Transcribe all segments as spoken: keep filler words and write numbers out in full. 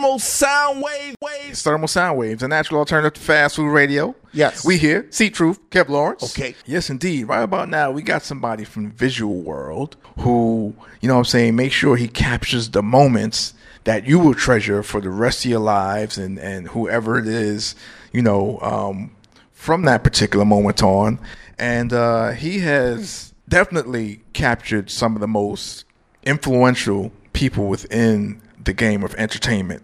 Thermal Sound Wave Waves. Thermal Sound Waves, a natural alternative to fast food radio. Yes. We here. See Truth, Kev Lawrence. Okay. Yes, indeed. Right about now, we got somebody from the visual world who, you know what I'm saying, make sure he captures the moments that you will treasure for the rest of your lives, and, and whoever it is, you know, um, from that particular moment on. And uh, he has definitely captured some of the most influential people within the game of entertainment.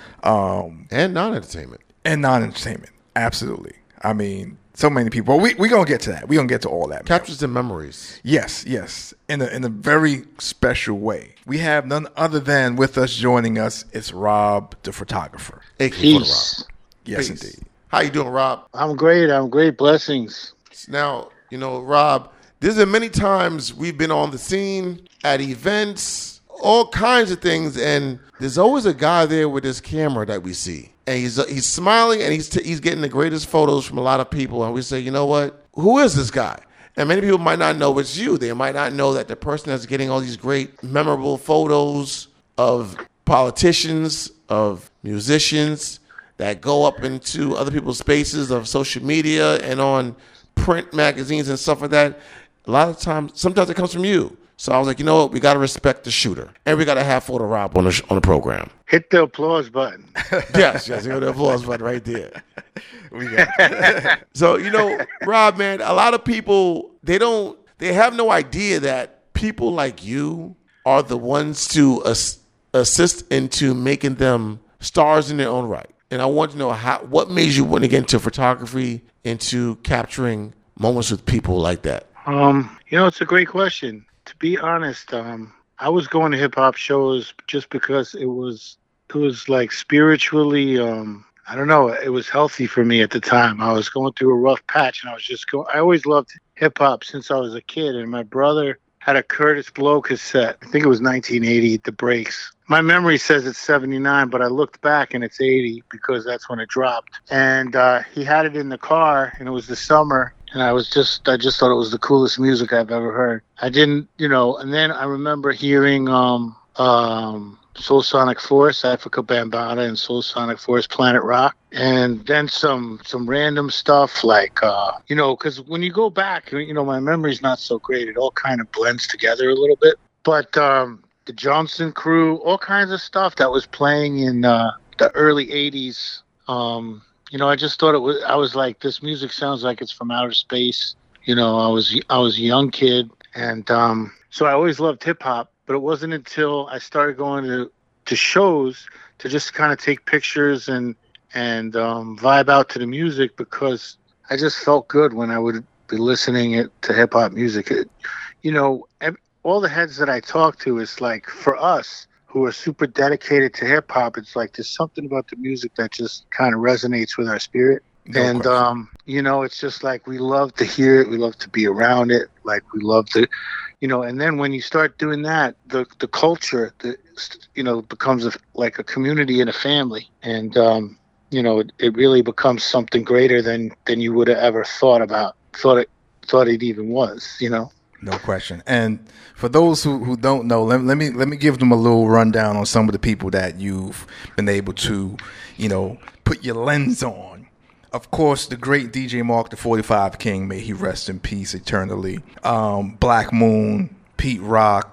Um, and non-entertainment. And non-entertainment. Absolutely. I mean, so many people. We we gonna get to that. We gonna get to all that. Captures the memories. Yes, yes. In a in a very special way. We have none other than with us joining us. It's Rob, the photographer. A K Peace. Rob. Yes, Peace. Indeed. How you doing, Rob? I'm great. I'm great. Blessings. Now, you know, Rob, there's been many times we've been on the scene at events, all kinds of things, and there's always a guy there with his camera that we see. And he's he's smiling, and he's t- he's getting the greatest photos from a lot of people. And we say, you know what? Who is this guy? And many people might not know it's you. They might not know that the person that's getting all these great, memorable photos of politicians, of musicians that go up into other people's spaces of social media and on print magazines and stuff like that. A lot of times, sometimes it comes from you. So I was like, you know what? We got to respect the shooter. And we got to have Photo Rob on the, sh- on the program. Hit the applause button. yes, yes. Hit the applause button right there. We got So, you know, Rob, man, a lot of people, they don't, they have no idea that people like you are the ones to as- assist into making them stars in their own right. And I want to know how, what made you want to get into photography, into capturing moments with people like that? Um, you know, it's a great question. To be honest, um, I was going to hip hop shows just because it was it was like spiritually, um, I don't know, it was healthy for me at the time. I was going through a rough patch, and I was just going. I always loved hip hop since I was a kid, and my brother had a Curtis Blow cassette. I think it was nineteen eighty, The Breaks. My memory says it's seventy-nine, but I looked back and it's eighty because that's when it dropped. And uh, he had it in the car, and it was the summer. And I was just, I just thought it was the coolest music I've ever heard. I didn't, you know, and then I remember hearing um, um, Soul Sonic Force, Africa Bambaataa, and Soul Sonic Force, Planet Rock. And then some some random stuff like, uh, you know, because when you go back, you know, my memory's not so great. It all kind of blends together a little bit. But um, the Johnson Crew, all kinds of stuff that was playing in uh, the early eighties. Um, you know, I just thought it was, I was like, this music sounds like it's from outer space. You know, I was I was a young kid. And um, so I always loved hip hop. But it wasn't until I started going to, to shows to just kind of take pictures and and um, vibe out to the music, because I just felt good when I would be listening it to hip hop music. It, you know, all the heads that I talk to, is like, for us who are super dedicated to hip hop, it's like there's something about the music that just kind of resonates with our spirit. No and, um, you know, it's just like we love to hear it. We love to be around it. Like we love to, you know, and then when you start doing that, the the culture, the, you know, becomes a, like a community and a family. And, um, you know, it, it really becomes something greater than, than you would have ever thought about, thought it, thought it even was, you know? No question. And for those who, who don't know, let, let me let me give them a little rundown on some of the people that you've been able to, you know, put your lens on. Of course, the great D J Mark, the forty-five King, may he rest in peace eternally. Um, Black Moon, Pete Rock,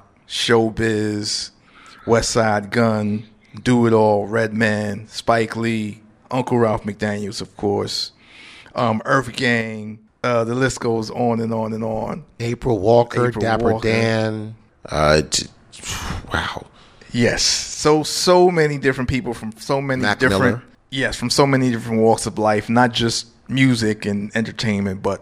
Showbiz, West Side Gun, Do It All, Redman, Spike Lee, Uncle Ralph McDaniels, of course, um, Earth Gang. Uh, the list goes on and on and on. April Walker, April Dapper Walker. Dan. Uh, t- wow. Yes. So, so many different people from so many Mac different, Miller. yes, from so many different walks of life, not just music and entertainment, but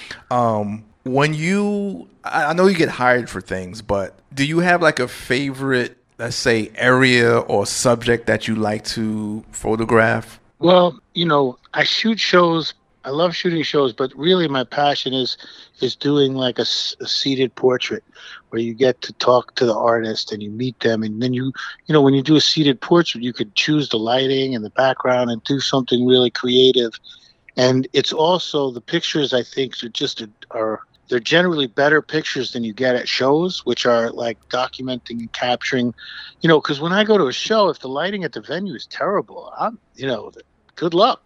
um, when you, I, I know you get hired for things, but do you have like a favorite, let's say, area or subject that you like to photograph? Well, you know, I shoot shows. I love shooting shows, but really my passion is is doing like a, a seated portrait where you get to talk to the artist and you meet them. And then you, you know, when you do a seated portrait, you could choose the lighting and the background and do something really creative. And it's also, the pictures, I think, are just a, are they're generally better pictures than you get at shows, which are like documenting and capturing, you know, because when I go to a show, if the lighting at the venue is terrible, I'm, you know, good luck.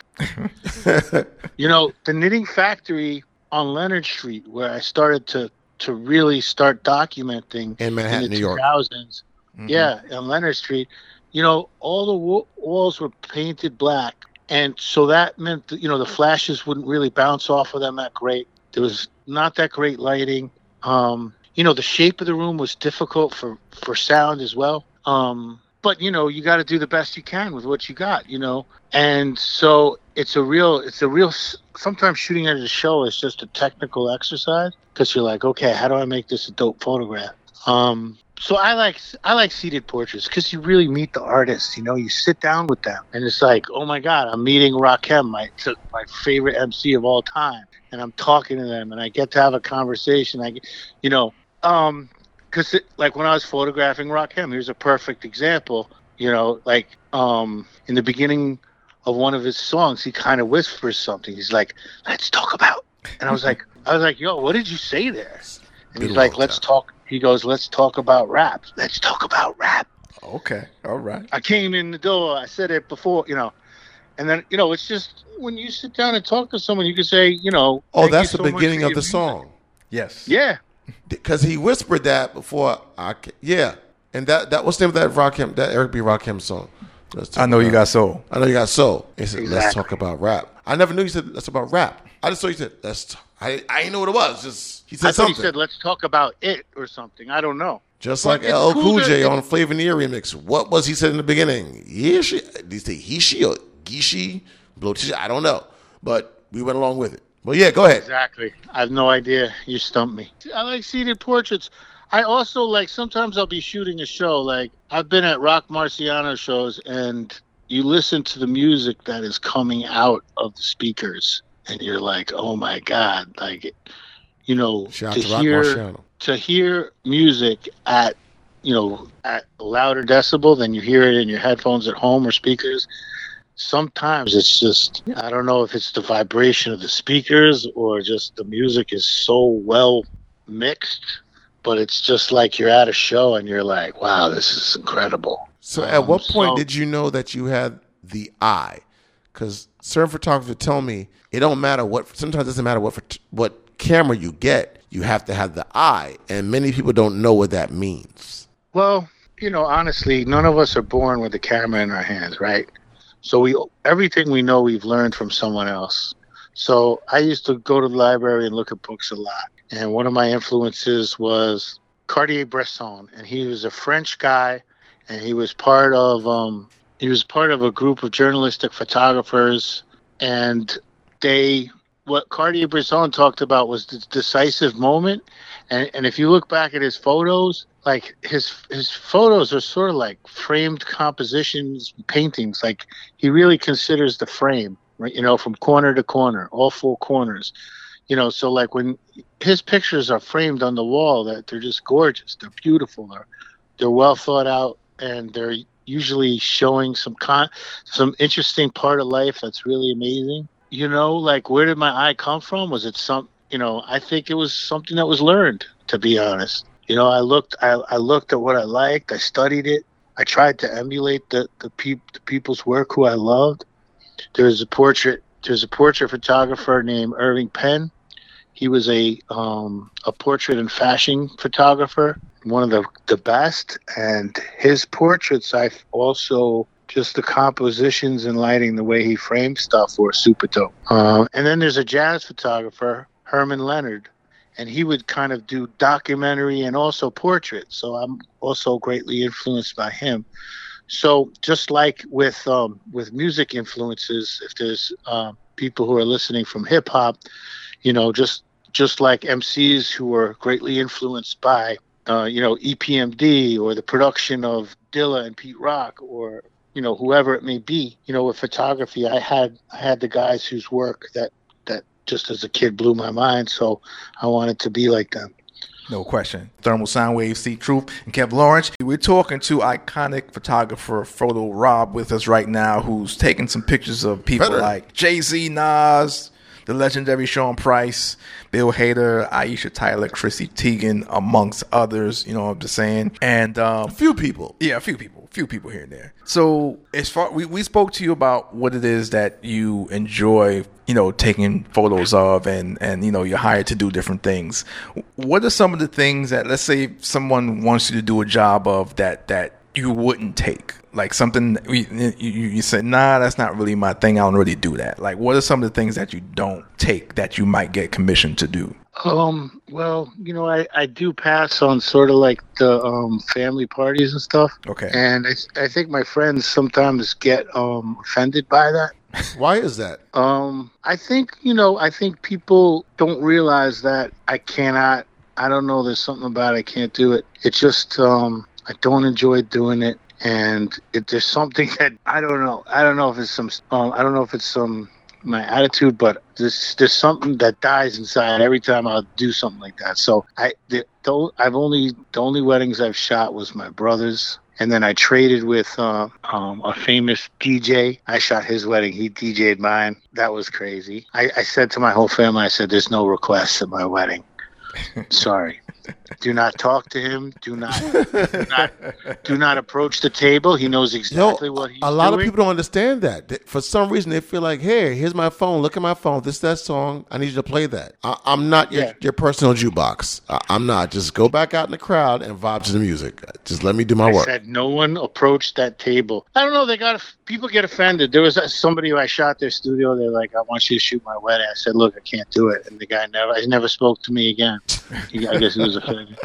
You know, the Knitting Factory on Leonard Street, where I started to, to really start documenting in Manhattan, in the New York. two thousands. Mm-hmm. Yeah, on Leonard Street, you know, all the w- walls were painted black. And so that meant that, you know, the flashes wouldn't really bounce off of them that great. There was not that great lighting. Um, you know, the shape of the room was difficult for, for sound as well. Um, but, you know, you got to do the best you can with what you got, you know. And so it's a real, it's a real, sometimes shooting at a show is just a technical exercise because you're like, okay, how do I make this a dope photograph? Um, so I like I like seated portraits because you really meet the artists. You know, you sit down with them, and it's like, oh my God, I'm meeting Rakim, my my favorite M C of all time, and I'm talking to them, and I get to have a conversation. I, you know, um, because like when I was photographing Rakim, here's a perfect example. You know, like um, in the beginning of one of his songs, he kind of whispers something. He's like, "Let's talk about," and I was like, I was like, "Yo, what did you say there?" And he's like, "Let's talk." He goes, "Let's talk about rap. Let's talk about rap." Okay, all right. I came in the door. I said it before, you know, and then you know, it's just when you sit down and talk to someone, you can say, you know, "Oh, that's the so beginning of the music. Song." Yes. Yeah. Because he whispered that before. I yeah, and that that what's the name of that Rakim, that Eric B. Rakim song? I know you got soul. I know you got soul. He said, exactly. "Let's talk about rap." I never knew he said, "Let's talk about rap." I just saw he said, "Let's." T-. I I didn't know what it was. Just he said I thought something. He said, "Let's talk about it" or something. I don't know. Just like L L Cool J on Flavor in the Ear remix. What was he said in the beginning? Yeah, she. Did he say he, she, or gishi, blow tisha? I don't know, but we went along with it. Well, yeah, go ahead. Exactly. I have no idea. You stumped me. I like seated portraits. I also like sometimes I'll be shooting a show. Like I've been at Rock Marciano shows, and you listen to the music that is coming out of the speakers, and you're like, oh my God, like, you know, Shout to, to Rock hear Marciano. To hear music at, you know, at a louder decibel than you hear it in your headphones at home or speakers. Sometimes it's just, I don't know if it's the vibration of the speakers or just the music is so well mixed, but it's just like you're at a show and you're like, wow, this is incredible. So um, at what point so, did you know that you had the eye? Because certain photographers tell me it don't matter what, sometimes it doesn't matter what what camera you get, you have to have the eye. And many people don't know what that means. Well, you know, honestly, none of us are born with a camera in our hands, right? So we everything we know we've learned from someone else. So I used to go to the library and look at books a lot. And one of my influences was Cartier-Bresson. And he was a French guy. And he was part of um, he was part of a group of journalistic photographers, and they what Cartier-Bresson talked about was the decisive moment. And and if you look back at his photos, like his his photos are sort of like framed compositions, paintings. Like he really considers the frame, right? You know, from corner to corner, all four corners. You know, so like when his pictures are framed on the wall, that they're just gorgeous. They're beautiful. They're they're well thought out. And they're usually showing some con, some interesting part of life that's really amazing. You know, like where did my eye come from? Was it some, you know, I think it was something that was learned, to be honest. You know, I looked, I, I looked at what I liked. I studied it. I tried to emulate the the, peop, the people's work who I loved. There's a portrait. There's a portrait photographer named Irving Penn. He was a um, a portrait and fashion photographer, one of the, the best. And his portraits, I also, just the compositions and lighting, the way he framed stuff were super dope. Um, and then there's a jazz photographer, Herman Leonard, and he would kind of do documentary and also portraits. So I'm also greatly influenced by him. So just like with um, with music influences, if there's uh, people who are listening from hip hop, you know, just just like M Cs who were greatly influenced by, uh, you know, E P M D or the production of Dilla and Pete Rock or, you know, whoever it may be. You know, with photography, I had I had the guys whose work that, that just as a kid blew my mind. So I wanted to be like them. No question. Thermal Soundwave, See Truth, and Kev Lawrence. We're talking to iconic photographer Photo Rob with us right now, who's taking some pictures of people Better. like Jay-Z, Nas, the legendary Sean Price, Bill Hader, Aisha Tyler, Chrissy Teigen, amongst others. You know what I'm just saying? And um, A few people. yeah, a few people. Few people here and there. So as far we, we spoke to you about what it is that you enjoy, you know, taking photos of, and and you know, you're hired to do different things. What are some of the things that, let's say someone wants you to do a job of that that you wouldn't take? Like something you, you, you said, nah, that's not really my thing. I don't really do that. Like, what are some of the things that you don't take that you might get commissioned to do? Um, well, you know, I, I do pass on sort of like the um, family parties and stuff. Okay. And I, I think my friends sometimes get um, offended by that. Why is that? Um, I think, you know, I think people don't realize that I cannot, I don't know, there's something about it, I can't do it. It's just, um, I don't enjoy doing it. And if there's something that, I don't know, I don't know if it's some, um, I don't know if it's some, my attitude, but there's there's something that dies inside every time I'll do something like that. So I the, the I've only the only weddings I've shot was my brother's, and then I traded with uh, um, a famous D J. I shot his wedding. He D J'd mine. That was crazy. I, I said to my whole family, I said, "There's no requests at my wedding. Sorry." Do not talk to him. Do not, do not, do not approach the table. He knows exactly Yo, what he's a lot doing. of people don't understand that. They- For some reason, they feel like, "Hey, here's my phone. Look at my phone. This that song. I need you to play that." I, I'm not your, Yeah. your personal jukebox. I, I'm not. Just go back out in the crowd and vibe to the music. Just let me do my I work. said no one approached that table. I don't know. They got people get offended. There was somebody who I shot their studio. They're like, "I want you to shoot my wedding." I said, "Look, I can't do it." And the guy never, he never spoke to me again. He, I guess he was offended.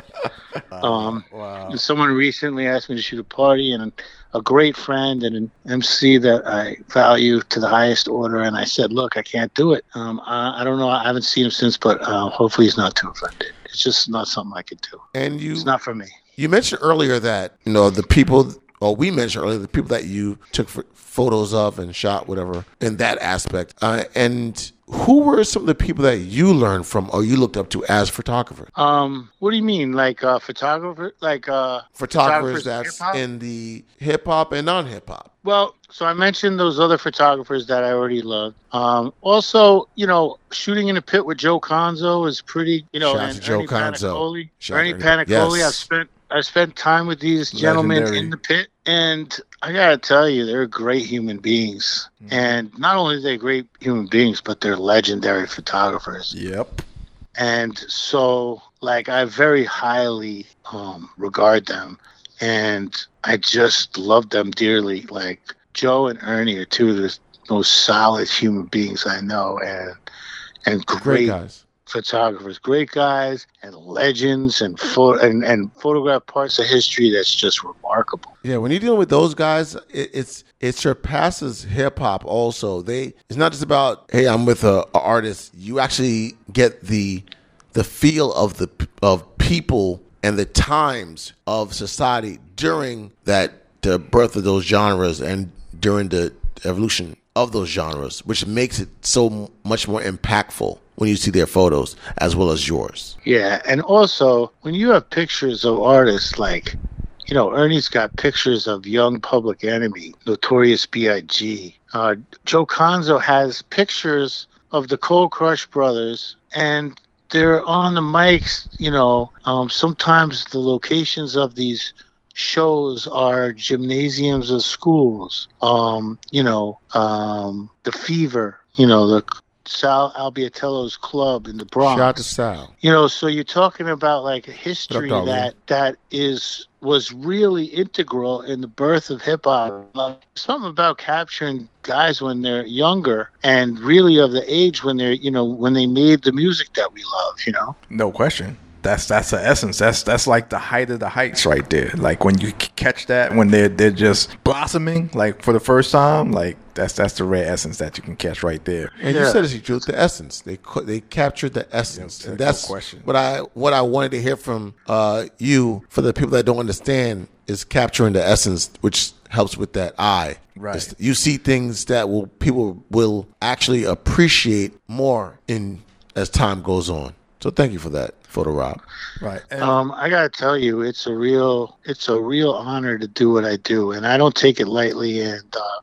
Um, Wow. and someone recently asked me to shoot a party, and a great friend and an M C that I value to the highest order. And I said, "Look, I can't do it. Um, I, I don't know. I haven't seen him since, but uh, hopefully he's not too offended. It's just not something I could do. And you, It's not for me." you mentioned earlier that you know the people, or we mentioned earlier the people that you took f- photos of and shot, whatever, in that aspect. Uh, and who were some of the people that you learned from or you looked up to as photographers? Um, what do you mean, like uh, photographer, like uh, Photographers in that's hip-hop? in the hip hop and non hip hop. Well, so I mentioned those other photographers that I already loved. Um, also, you know, shooting in a pit with Joe Conzo is pretty, you know, Shout out and to Joe Ernie Conzo. Panicoli. Shout out Ernie to Ernie. Panicoli. Yes. I've spent I spent time with these gentlemen Legendary. in the pit, and I gotta tell you, they're great human beings. Mm-hmm. And not only are they great human beings, but they're legendary photographers. Yep. And so, like, I very highly um, regard them, and I just love them dearly. Like, Joe and Ernie are two of the most solid human beings I know, and and Great great, guys. photographers, great guys, and legends, and pho- and and photograph parts of history that's just remarkable. Yeah, when you're dealing with those guys, it, it's it surpasses hip hop. Also, they it's not just about hey, I'm with a, a artist. You actually get the the feel of the of people and the times of society during that the birth of those genres and during the evolution of those genres, which makes it so much more impactful when you see their photos as well as yours. Yeah, and also when you have pictures of artists like, you know, Ernie's got pictures of Young Public Enemy, Notorious B I G. Uh, Joe Conzo has pictures of the Cold Crush Brothers, and they're on the mics. You know, um, sometimes the locations of these shows are gymnasiums of schools. Um, you know, um, the Fever. You know, the Sal Albiatello's club in the Bronx. Shout out to Sal. You know, so you're talking about like a history What up, darling? that that is was really integral in the birth of hip hop. Uh, something about capturing guys when they're younger and really of the age when they're, you know, when they made the music that we love, you know. No question. That's that's the essence. That's that's like the height of the heights right there. Like when you c- catch that when they're they're just blossoming, like for the first time, like that's that's the rare essence that you can catch right there. And you Yeah. said it's the truth, the essence. They cu- they captured the essence, Yes, and no that's question. what I what I wanted to hear from uh, you. For the people that don't understand, is capturing the essence, which helps with that eye. Right. It's- you see things that will people will actually appreciate more in as time goes on. So thank you for that, Photo Rob. Right. And Um, I gotta tell you, it's a real, it's a real honor to do what I do, and I don't take it lightly. And uh,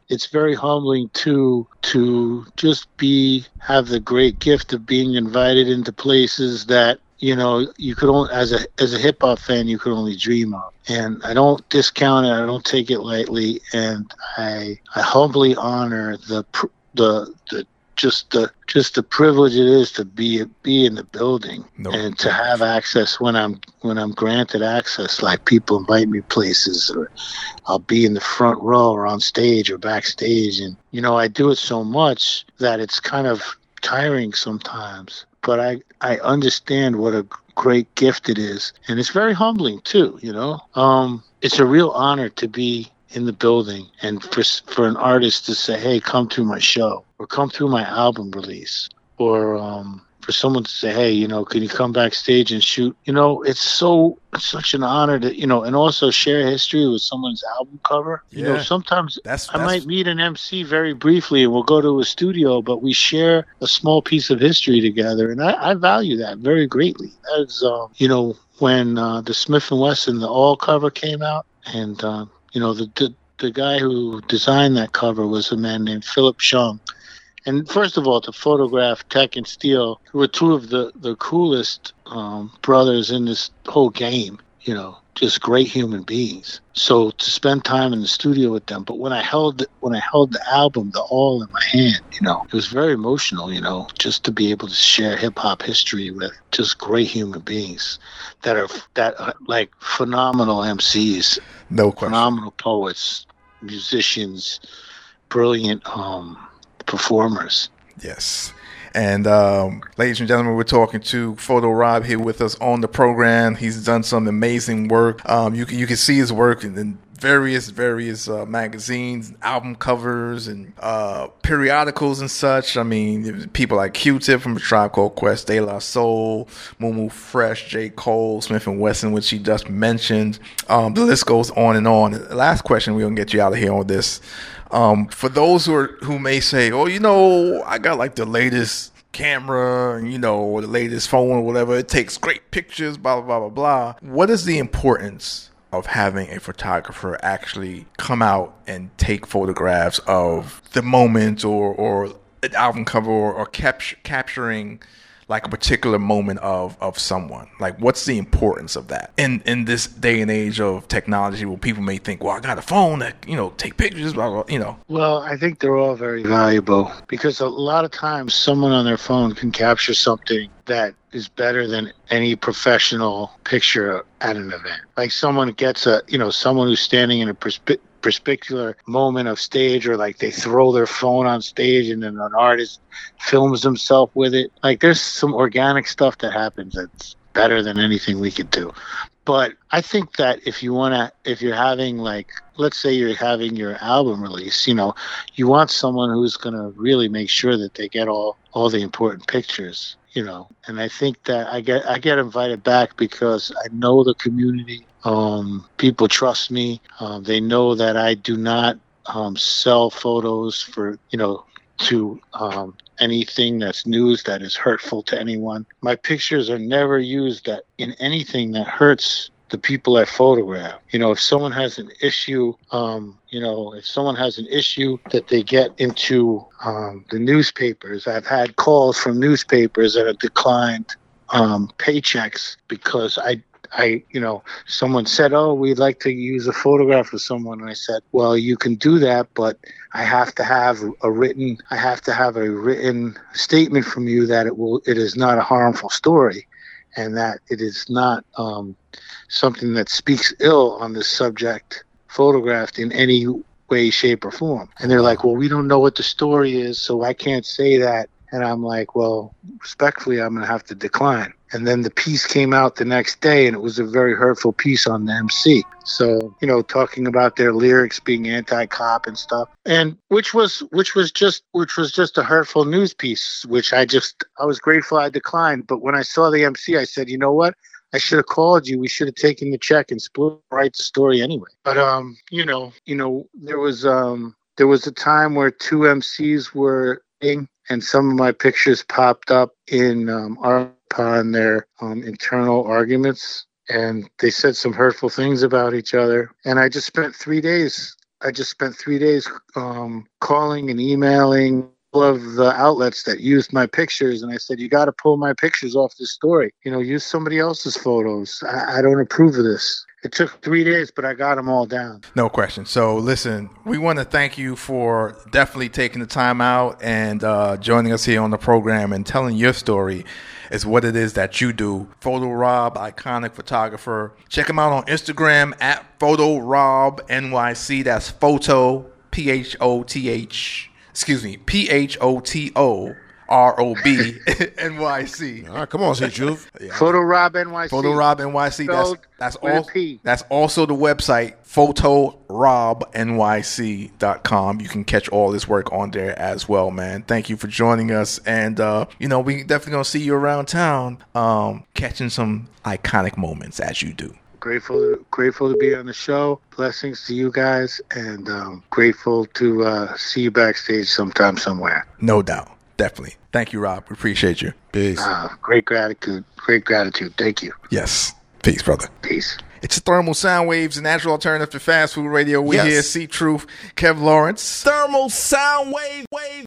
it's very humbling too to just be have the great gift of being invited into places that, you know, you could only, as a as a hip hop fan, you could only dream of. And I don't discount it. I don't take it lightly, and I I humbly honor the pr- the the just the just the privilege it is to be be in the building Nope. and to have access when I'm when I'm granted access. Like, people invite me places, or I'll be in the front row or on stage or backstage, and you know, I do it so much that it's kind of tiring sometimes. But I I understand what a great gift it is, and it's very humbling too. You know, um, it's a real honor to be in the building, and for for an artist to say, "Hey, come to my show," or "Come through my album release," or um, for someone to say, "Hey, you know, can you come backstage and shoot?" You know, it's so it's such an honor to, you know, and also share history with someone's album cover. You know, Yeah. sometimes That's, I that's might meet an M C very briefly, and we'll go to a studio, but we share a small piece of history together, and I, I value that very greatly. As um, you know, when uh, the Smith and Wesson, the All cover came out, and uh, you know, the, the the guy who designed that cover was a man named Philip Chung. And first of all, to photograph Tech and Steel, who were two of the, the coolest um, brothers in this whole game, you know, just great human beings. So to spend time in the studio with them. But when I held when I held the album, the All, in my hand, you know, it was very emotional, you know, just to be able to share hip hop history with just great human beings that are that are like phenomenal M Cs, no question. phenomenal poets, musicians, brilliant um, performers. Yes. And um, ladies and gentlemen, we're talking to Photo Rob here with us on the program. He's done some amazing work. Um, you can you can see his work in, in various various uh, magazines, album covers, and uh, periodicals and such. I mean, people like Q-Tip from A Tribe Called Quest, De La Soul, Moo Moo Fresh, J. Cole, Smith and Wesson, which he just mentioned. Um, the list goes on and on. The last question, we're gonna get you out of here on this. Um, for those who are who may say, "Oh, you know, I got like the latest camera, and you know, or the latest phone or whatever. It takes great pictures, blah blah blah blah blah." What is the importance of having a photographer actually come out and take photographs of the moment, or or an album cover, or, or capture, capturing like a particular moment of, of someone? Like, what's the importance of that in, in this day and age of technology, where people may think, well, I got a phone that, you know, take pictures, blah, blah, you know? Well, I think they're all very valuable, because a lot of times someone on their phone can capture something that is better than any professional picture at an event. Like, someone gets a, you know, someone who's standing in a perspe- particular moment of stage, or like they throw their phone on stage and then an artist films himself with it. Like, there's some organic stuff that happens that's better than anything we could do. But I think that if you want to, if you're having, like, let's say you're having your album release, you know, you want someone who's going to really make sure that they get all, all the important pictures, you know. And I think that I get, I get invited back because I know the community. Um, people trust me. Um, they know that I do not um, sell photos for, you know, to um, anything that's news that is hurtful to anyone. My pictures are never used that in anything that hurts the people I photograph. You know, if someone has an issue, um, you know, if someone has an issue that they get into um, the newspapers, I've had calls from newspapers that have declined um, paychecks because I I, you know, someone said, "Oh, we'd like to use a photograph of someone." And I said, "Well, you can do that, but I have to have a written, I have to have a written statement from you that it will, it is not a harmful story, and that it is not um, something that speaks ill on this subject photographed in any way, shape, or form." And they're like, "Well, we don't know what the story is, so I can't say that." And I'm like, "Well, respectfully, I'm going to have to decline." And then the piece came out the next day, and it was a very hurtful piece on the M C. So, you know, talking about their lyrics being anti-cop and stuff, and which was which was just which was just a hurtful news piece, which I just I was grateful I declined. But when I saw the M C, I said, "You know what? I should have called you. We should have taken the check and split write the story anyway." But um, you know, you know, there was um there was a time where two M Cs were in, and some of my pictures popped up in um, our upon their um, internal arguments, and they said some hurtful things about each other. And I just spent three days I just spent three days um, calling and emailing all of the outlets that used my pictures, and I said, you got to pull my pictures off this story. You know, use somebody else's photos. I, I don't approve of this. It took three days, but I got them all down. No question. So, listen, we want to thank you for definitely taking the time out and uh, joining us here on the program and telling your story is what it is that you do. Photo Rob, iconic photographer. Check him out on Instagram at Photo Rob N Y C. That's photo, P H O T H, excuse me, P H O T O R O B N Y C. All right, come on, say truth. Yeah. Photo Rob N Y C. Photo Rob N Y C. That's that's all. That's also the website photo rob N Y C dot com. You can catch all this work on there as well, man. Thank you for joining us, and uh, you know we definitely gonna see you around town, um, catching some iconic moments as you do. Grateful, grateful to be on the show. Blessings to you guys, and um, grateful to uh, see you backstage sometime somewhere. No doubt. Definitely. Thank you, Rob. We appreciate you. Peace. Uh, great gratitude. Great gratitude. Thank you. Yes. Peace, brother. Peace. It's Thermal Sound Waves, the natural alternative to fast food radio. We yes. here, C Truth, Kev Lawrence. Thermal Sound Wave. Wave.